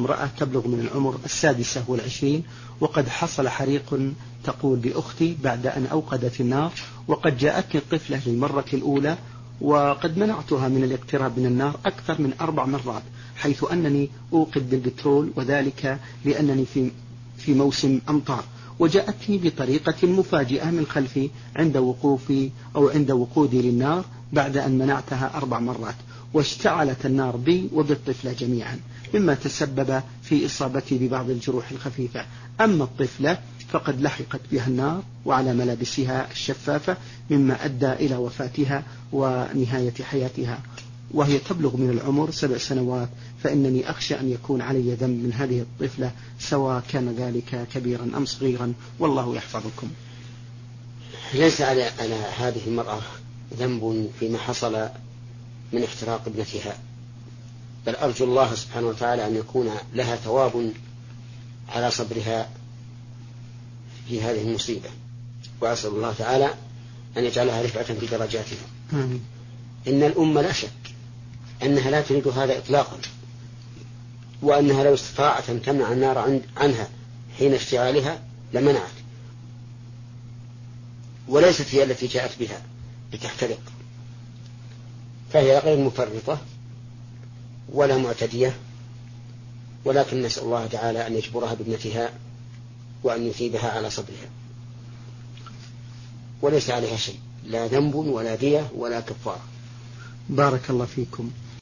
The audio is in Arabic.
امرأة تبلغ من العمر 26، وقد حصل حريق تقول بأختي بعد أن أوقدت النار، وقد جاءتني الطفلة للمرة الأولى، وقد منعتها من الاقتراب من النار أكثر من 4 مرات، حيث أنني أوقد بالبترول، وذلك لأنني في موسم أمطار، وجاءتني بطريقة مفاجئة من خلفي عند وقوفي أو عند وقودي للنار بعد أن منعتها 4 مرات، واشتعلت النار بي وبالطفلة جميعا، مما تسبب في إصابتي ببعض الجروح الخفيفة. أما الطفلة فقد لحقت بها النار وعلى ملابسها الشفافة، مما أدى إلى وفاتها ونهاية حياتها، وهي تبلغ من العمر 7 سنوات، فإنني أخشى أن يكون علي ذنب من هذه الطفلة، سواء كان ذلك كبيرا أم صغيرا، والله يحفظكم. ليس على هذه المرأة ذنب فيما حصل من احتراق ابنتها، بل أرجو الله سبحانه وتعالى أن يكون لها ثواب على صبرها في هذه المصيبة، وأسأل الله تعالى أن يجعلها رفعة في درجاتها. إن الأمة لا شك أنها لا تريد هذا إطلاقا، وأنها لو استطاعت أن تمنع النار عنها حين اشتعالها لمنعت، وليست هي التي جاءت بها لتحترق، فهي غير مفرطة ولا معتدية، ولكن نسأل الله تعالى أن يجبرها بابنتها وأن يثيبها على صبرها، وليس عليها شيء، لا ذنب ولا دية ولا كفارة. بارك الله فيكم.